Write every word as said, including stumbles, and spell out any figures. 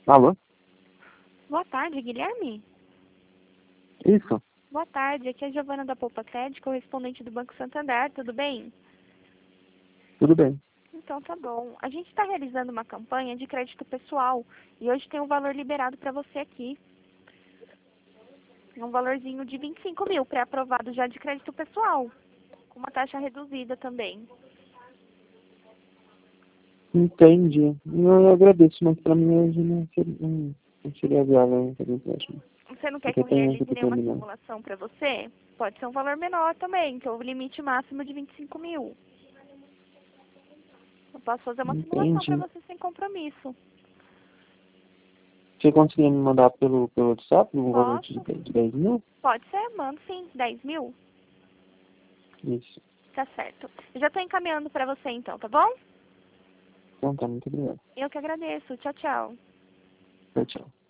Alô? Boa tarde, Guilherme. Isso? Boa tarde, aqui é a Giovana da Poupa Crédito, correspondente do Banco Santander, tudo bem? Tudo bem. Então tá bom. A gente está realizando uma campanha de crédito pessoal e hoje tem um valor liberado para você aqui. Um valorzinho de vinte e cinco mil pré-aprovado já de crédito pessoal, com uma taxa reduzida também. Entendi. Eu agradeço, mas pra mim hoje não seria, não, não seria viável fazer empréstimo. Você não quer que Porque eu tem realize essa nenhuma terminal. simulação para você? Pode ser um valor menor também, que é o limite máximo de vinte e cinco mil. Eu posso fazer uma simulação para Entendi. você sem compromisso. Você conseguia me mandar pelo, pelo WhatsApp um valor de Posso? de dez mil? Pode ser, mando sim. dez mil? Isso. Tá certo. Eu já estou encaminhando para você então, tá bom? Então tá, muito obrigado. Eu que agradeço. Tchau, tchau. Tchau, tchau.